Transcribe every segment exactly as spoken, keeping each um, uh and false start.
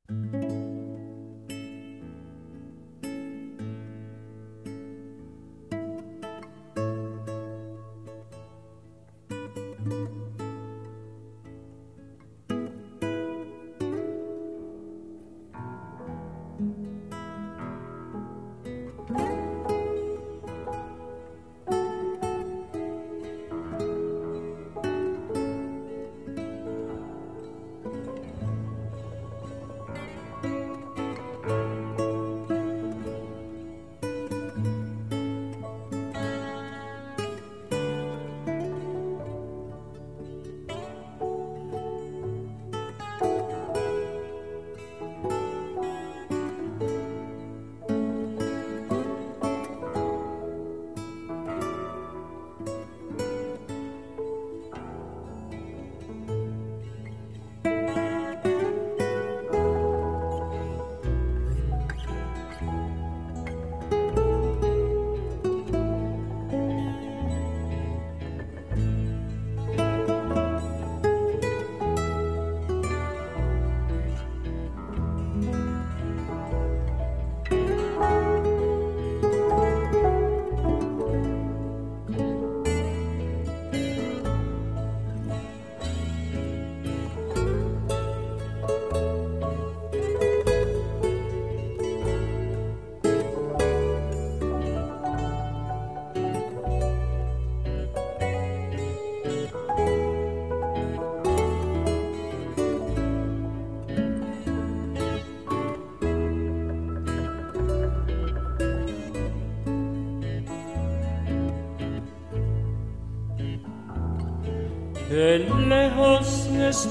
Que lejos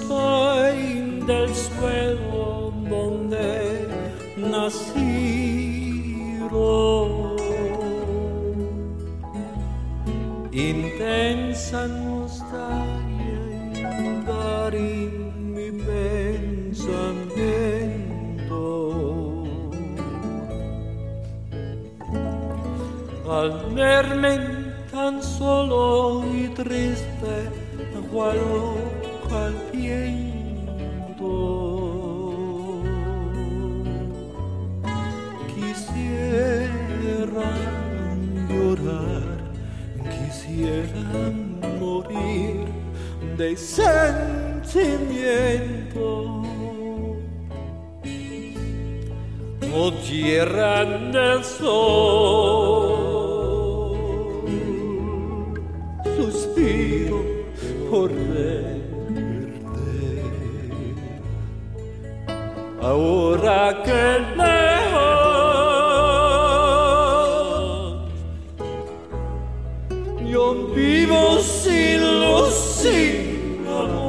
estoy del suelo donde nací, intensa nostalgia inundar mi pensamiento. Al verme tan solo y triste, cual hoja al viento, quisiera llorar, quisiera morir de sentimiento. Oh tierra del sol, suspiro por verte, ahora que lejos yo vivo sin luz, sin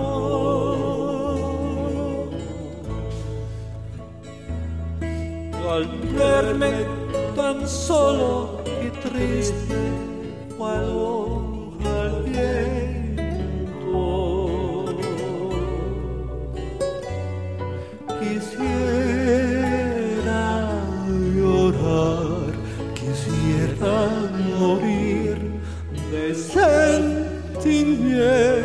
amor. Al verme tan solo y triste, cual hoja al viento, quisiera llorar, quisiera morir de sentimiento.